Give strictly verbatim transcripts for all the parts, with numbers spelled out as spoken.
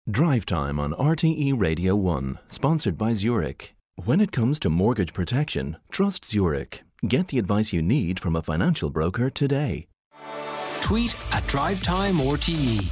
Drive Time on R T E Radio one, sponsored by Zurich. When it comes to mortgage protection, trust Zurich. Get the advice you need from a financial broker today. Tweet at Drive Time R T E.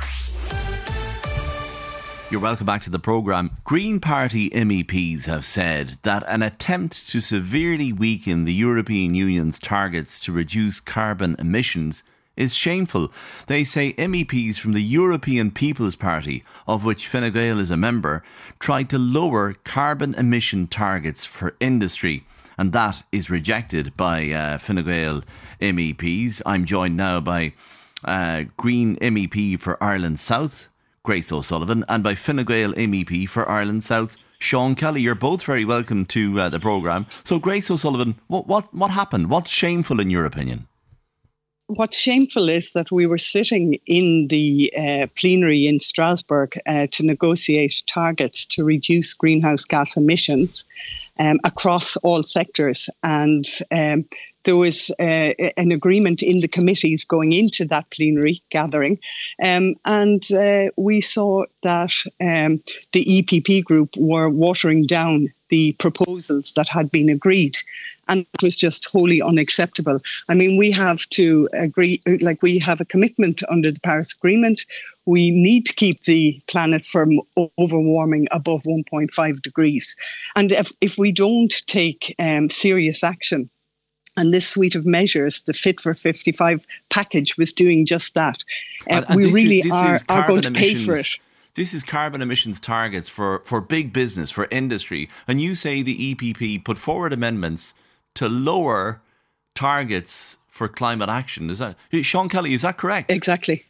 You're welcome back to the programme. Green Party M E Ps have said that an attempt to severely weaken the European Union's targets to reduce carbon emissions is shameful. They say M E Ps from the European People's Party, of which Fine Gael is a member, tried to lower carbon emission targets for industry, and that is rejected by uh, Fine Gael M E Ps. I'm joined now by uh, Green M E P for Ireland South, Grace O'Sullivan, and by Fine Gael M E P for Ireland South, Sean Kelly. You're both very welcome to uh, the programme. So, Grace O'Sullivan, what, what, what happened? What's shameful in your opinion? What's shameful is that we were sitting in the uh, plenary in Strasbourg uh, to negotiate targets to reduce greenhouse gas emissions um, across all sectors. And um, there was uh, an agreement in the committees going into that plenary gathering. Um, and uh, we saw that um, the E P P group were watering down the proposals that had been agreed. And it was just wholly unacceptable. I mean, we have to agree, like we have a commitment under the Paris Agreement. We need to keep the planet from overwarming above one point five degrees. And if, if we don't take um, serious action, and this suite of measures, the Fit for fifty-five package, was doing just that, uh, and, and we really is, are, are going to pay for it. This is carbon emissions targets for, for big business, for industry. And you say the E P P put forward amendments to lower targets for climate action. Is that, Sean Kelly, is that correct? Exactly.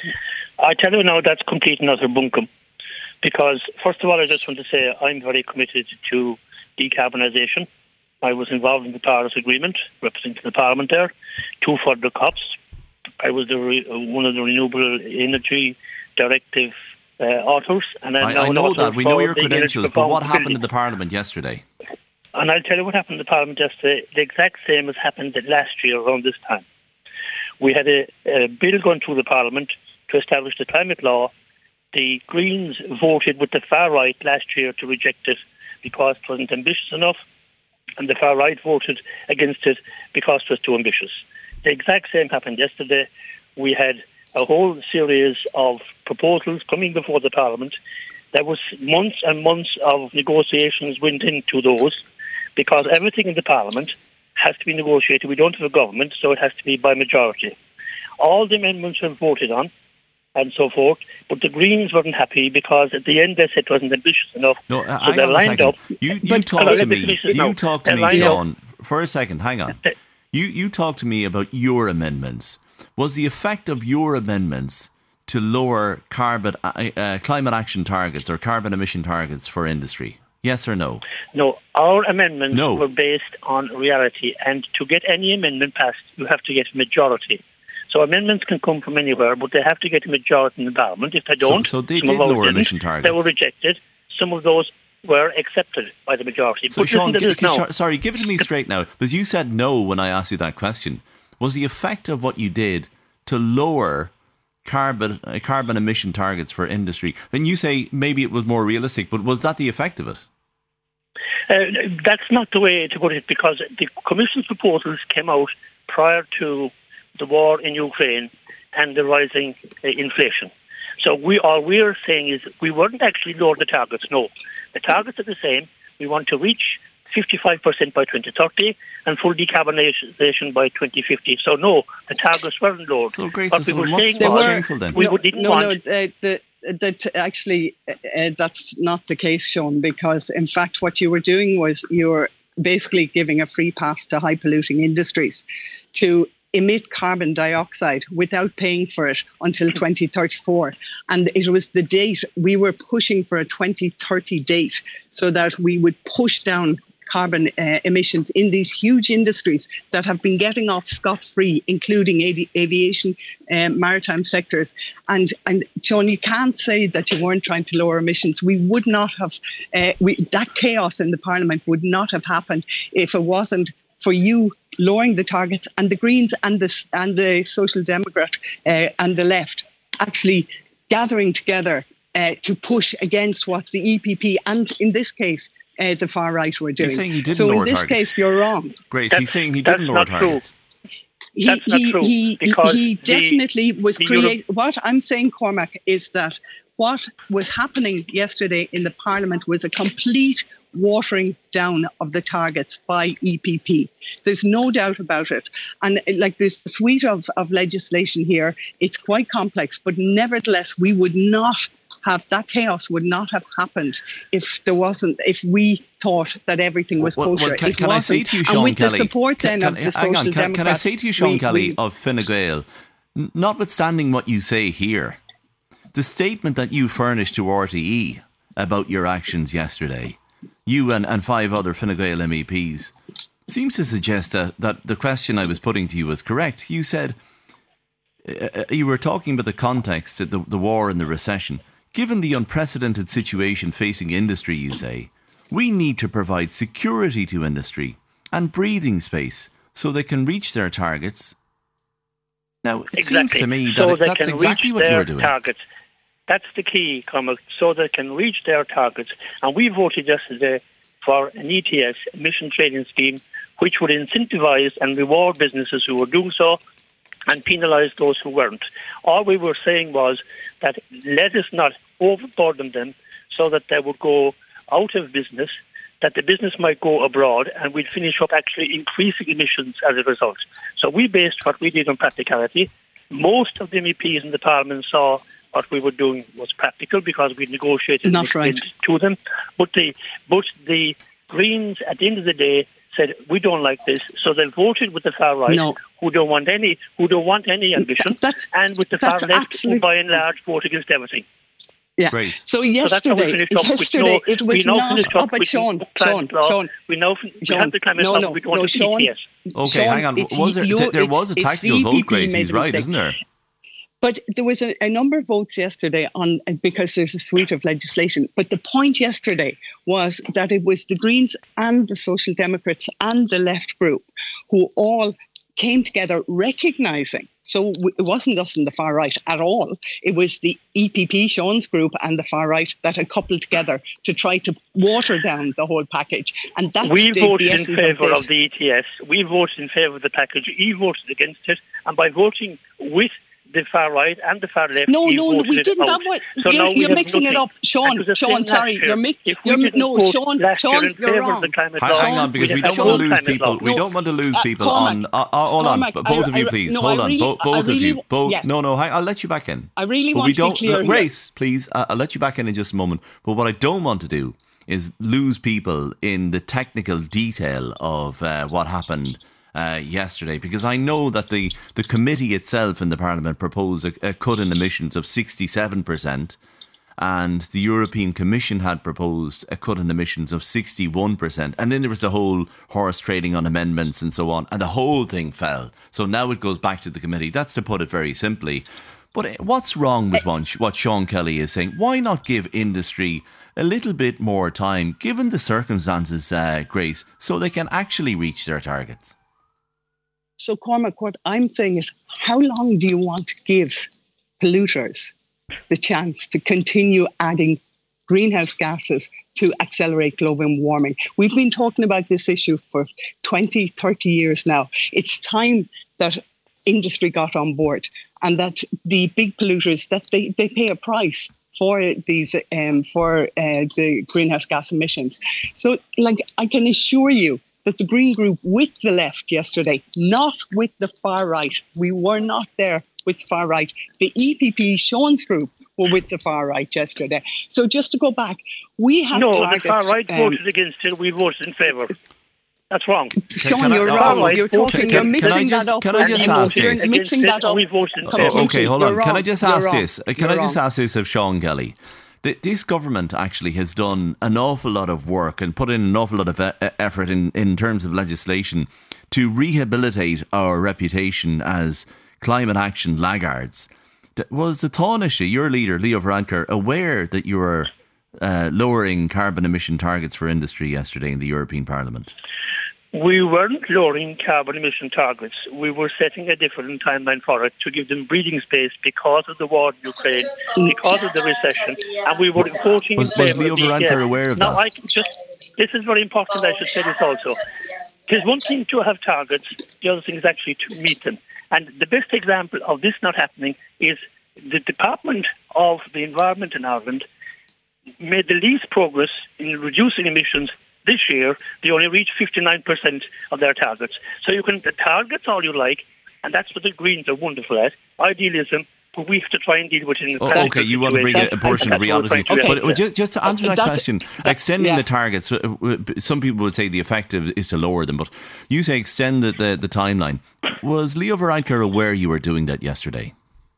I tell you now, that's complete and utter bunkum. Because, first of all, I just want to say I'm very committed to decarbonisation. I was involved in the Paris Agreement, representing the Parliament there, two further COPs. I was the re- one of the Renewable Energy Directive uh, authors. And I'm I, now I know that. We know your the credentials, but what happened in the Parliament yesterday? And I'll tell you what happened in the Parliament yesterday. The exact same as happened last year around this time. We had a, a bill going through the Parliament to establish the climate law. The Greens voted with the far right last year to reject it because it wasn't ambitious enough, and the far right voted against it because it was too ambitious. The exact same happened yesterday. We had a whole series of proposals coming before the Parliament. There was months and months of negotiations went into those, because everything in the Parliament has to be negotiated. We don't have a government, so it has to be by majority. All the amendments were voted on and so forth, but the Greens weren't happy because at the end they said it wasn't ambitious enough. No, uh, so they lined up. You, you talk to me, you talk to me, Sean, for a second, hang on. You, you talk to me about your amendments. Was the effect of your amendments to lower carbon, uh, uh, climate action targets or carbon emission targets for industry? Yes or no? No, our amendments no. were based on reality, and to get any amendment passed, you have to get a majority. So amendments can come from anywhere, but they have to get a majority in the Parliament. If they don't, so, so they did lower emission targets. They were rejected. Some of those were accepted by the majority. So but Sean, give, give, sorry, give it to me straight now, because you said no when I asked you that question. Was the effect of what you did to lower carbon uh, carbon emission targets for industry? Then you say maybe it was more realistic, but was that the effect of it? Uh, that's not the way to put it, because the Commission's proposals came out prior to the war in Ukraine and the rising uh, inflation. So we all we're saying is we wouldn't actually lower the targets. No, the targets are the same. We want to reach fifty-five percent by twenty thirty and full decarbonisation by twenty fifty. So no, the targets weren't lowered. So Grace, what we were what's, saying what's was, shameful then? we no, didn't no, want... no, uh, the, that actually uh, uh, that's not the case, Sean, because in fact what you were doing was you were basically giving a free pass to high polluting industries to emit carbon dioxide without paying for it until twenty thirty-four. And it was the date, we were pushing for a twenty thirty date so that we would push down carbon uh, emissions in these huge industries that have been getting off scot-free, including avi- aviation, um, maritime sectors. And, and John, you can't say that you weren't trying to lower emissions. We would not have, uh, we, that chaos in the Parliament would not have happened if it wasn't for you lowering the targets and the Greens and the, and the Social Democrat uh, and the left actually gathering together uh, to push against what the E P P and, in this case, uh, the far right were doing. He's saying he didn't so lower in this targets. case, you're wrong. Grace, That's, he's saying he didn't lower targets. He, That's not he, true, he, because he definitely the, was the creating. What I'm saying, Cormac, is that what was happening yesterday in the Parliament was a complete watering down of the targets by E P P. There's no doubt about it. And like there's a suite of, of legislation here. It's quite complex, but nevertheless, we would not have, that chaos would not have happened if there wasn't, if we thought that everything was well, kosher. well, can, it can wasn't. I say to you, Sean and with Kelly, the support then can, of the hang Social on, can, Democrats. can I say to you, Sean we, Kelly we, of Fine Gael, notwithstanding what you say here, the statement that you furnished to R T E about your actions yesterday, you and, and five other Fine Gael M E Ps, seems to suggest that, that the question I was putting to you was correct. You said, uh, you were talking about the context, the, the war and the recession. Given the unprecedented situation facing industry, you say, we need to provide security to industry and breathing space so they can reach their targets. Now, it exactly. seems to me that so it, they that's can exactly reach what you their were doing. Targets. That's the key, Cormac, so they can reach their targets. And we voted yesterday for an E T S, emission trading scheme, which would incentivise and reward businesses who were doing so and penalise those who weren't. All we were saying was that let us not overburden them so that they would go out of business, that the business might go abroad, and we'd finish up actually increasing emissions as a result. So we based what we did on practicality. Most of the M E Ps in the Parliament saw what we were doing was practical because we negotiated Not right. to them. But the but the Greens, at the end of the day, said we don't like this, so they voted with the far right, no. who don't want any, who don't want any ambition, that's, and with the far that's left, absolutely, who by and large vote against everything. Yeah. Great. So yesterday, so yesterday no, it was not. Oh, but Sean, Sean, Sean, we know we Sean, have the climate no, law, no, we don't no, want Sean, E T S. Okay, Sean, hang on. it's Was there, you, there was a it's, tactical it's vote, Grace. made He's the right, mistake. isn't there? But there was a, a number of votes yesterday on because there's a suite of legislation. But the point yesterday was that it was the Greens and the Social Democrats and the left group who all came together recognising. So it wasn't us in the far right at all. It was the E P P, Sean's group, and the far right that had coupled together to try to water down the whole package. And that's we the, voted the in essence favour of, of the E T S. We voted in favour of the package. He voted against it. And by voting with the far right and the far left, No, he no, voted we it didn't. out. That was, So you're now we you're have mixing nothing. it up. Sean, Sean, sorry. You're, mi- you're No, Sean, Sean, you're wrong. Hang, hang on, because we don't want to lose people. We don't want to lose people on. Uh, uh, hold on, both of you, please. Hold on, both of you. Both. No, no. I'll let you back in. I really want to be clear. Grace, please. I'll let you back in in just a moment. But what I don't want to do is lose people in the technical detail of uh, what happened Uh, yesterday, because I know that the, the committee itself in the Parliament proposed a, a cut in emissions of sixty-seven percent, and the European Commission had proposed a cut in emissions of sixty-one percent, and then there was the whole horse trading on amendments and so on, and the whole thing fell. So now it goes back to the committee. That's to put it very simply. But what's wrong with what Sean Kelly is saying? Why not give industry a little bit more time, given the circumstances, uh, Grace, so they can actually reach their targets? So, Cormac, what I'm saying is, how long do you want to give polluters the chance to continue adding greenhouse gases to accelerate global warming? We've been talking about this issue for twenty, thirty years now. It's time that industry got on board and that the big polluters, that they, they pay a price for these um, for uh, the greenhouse gas emissions. So, like, I can assure you that the Green Group with the left yesterday, not with the far right. We were not there with the far right. The E P P, Sean's group, were with the far right yesterday. So just to go back, we have No, targets, the far right um, voted against it. We voted in favour. That's wrong. Sean, can I, you're oh, wrong. right. You're talking. Can, you're can, mixing can I just, that up. Can I just you're ask this? mixing that up. We voted in Oh, favour. okay, hold on. Can I just You're ask wrong. this? Can You're I just wrong. ask this of Sean Kelly? This government actually has done an awful lot of work and put in an awful lot of e- effort in, in terms of legislation to rehabilitate our reputation as climate action laggards. Was the Taoiseach, your leader, Leo Varadkar, aware that you were uh, lowering carbon emission targets for industry yesterday in the European Parliament? We weren't lowering carbon emission targets. We were setting a different timeline for it to give them breathing space because of the war in Ukraine, because of the recession, and we were voting was, in was favour Leo of the E T S. Varadkar aware of now, that? I can just, this is very important, I should say this also. There's one thing to have targets, the other thing is actually to meet them. And the best example of this not happening is the Department of the Environment in Ireland made the least progress in reducing emissions this year. They only reached fifty-nine percent of their targets. So you can targets all you like, and that's what the Greens are wonderful at, idealism, but we have to try and deal with it in the Oh, okay, you want to bring a, a portion of reality. Okay. But uh, just, just to answer that That's- question, that- extending yeah. the targets, uh, uh, some people would say the effective is to lower them, but you say extend the, the, the timeline. Was Leo Varadkar aware you were doing that yesterday?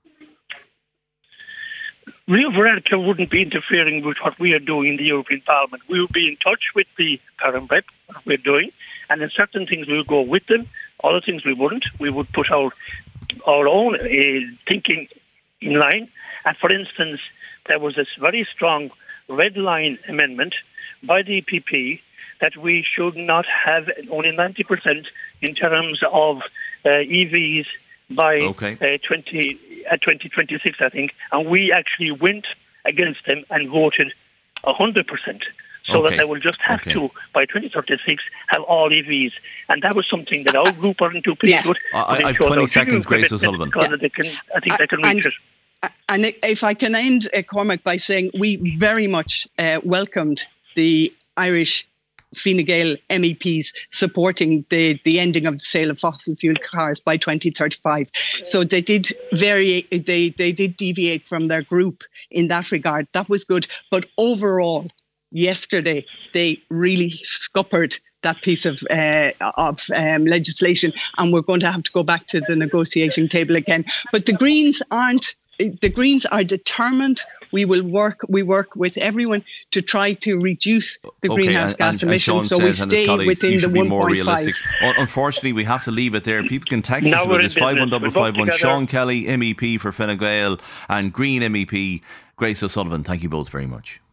Leo Varadkar wouldn't be interfering with what we are doing in the European Parliament. We will be in touch with the Parliament rep, what we're doing, and in certain things we'll go with them, other things we wouldn't. We would put our, our own uh, thinking in line. And for instance, there was this very strong red line amendment by the E P P that we should not have only ninety percent in terms of uh, E Vs by Okay. uh, twenty at twenty twenty-six, I think, and we actually went against them and voted one hundred percent. So Okay. that they will just have Okay. to, by twenty thirty-six, have all E Vs. And that was something that our group weren't too pleased Yeah. with. I- but it I have shows twenty our seconds, genuine Grace commitment O'Sullivan. Because they can, I think they can reach And- it. And if I can end, uh, Cormac, by saying we very much uh, welcomed the Irish Fine Gael M E Ps supporting the, the ending of the sale of fossil fuel cars by twenty thirty-five. So they did vary, they, they did deviate from their group in that regard. That was good. But overall, yesterday, they really scuppered that piece of uh, of um, legislation, and we're going to have to go back to the negotiating table again. But the Greens aren't. The Greens are determined. We will work. We work with everyone to try to reduce the Okay, greenhouse and- gas and- and Sean emissions. So we says and his stay colleagues, within you the should be one more point realistic. five. Un- Unfortunately, we have to leave it there. People can text Now us we're with in this five one business. five We'll five one. work together. Sean Kelly, M E P for Fine Gael, and Green M E P Grace O'Sullivan. Thank you both very much.